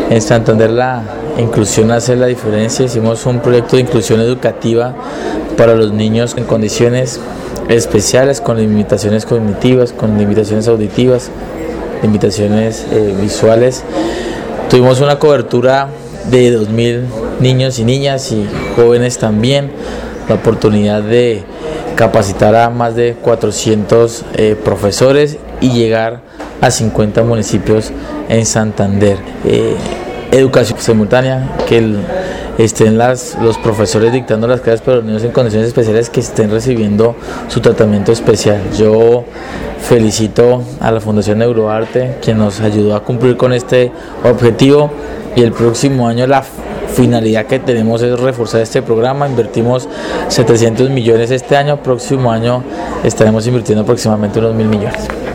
En Santander la inclusión hace la diferencia. Hicimos un proyecto de inclusión educativa para los niños en condiciones especiales, con limitaciones cognitivas, con limitaciones auditivas, limitaciones visuales. Tuvimos una cobertura de 2.000 niños y niñas y jóvenes también, la oportunidad de capacitar a más de 400 profesores y llegar a 50 municipios en Santander. Educación simultánea, que estén los profesores dictando las clases, pero los niños en condiciones especiales que estén recibiendo su tratamiento especial. Yo felicito a la Fundación Neuroarte, quien nos ayudó a cumplir con este objetivo, y el próximo año la finalidad que tenemos es reforzar este programa. Invertimos 700 millones este año, próximo año estaremos invirtiendo aproximadamente unos 1.000 millones.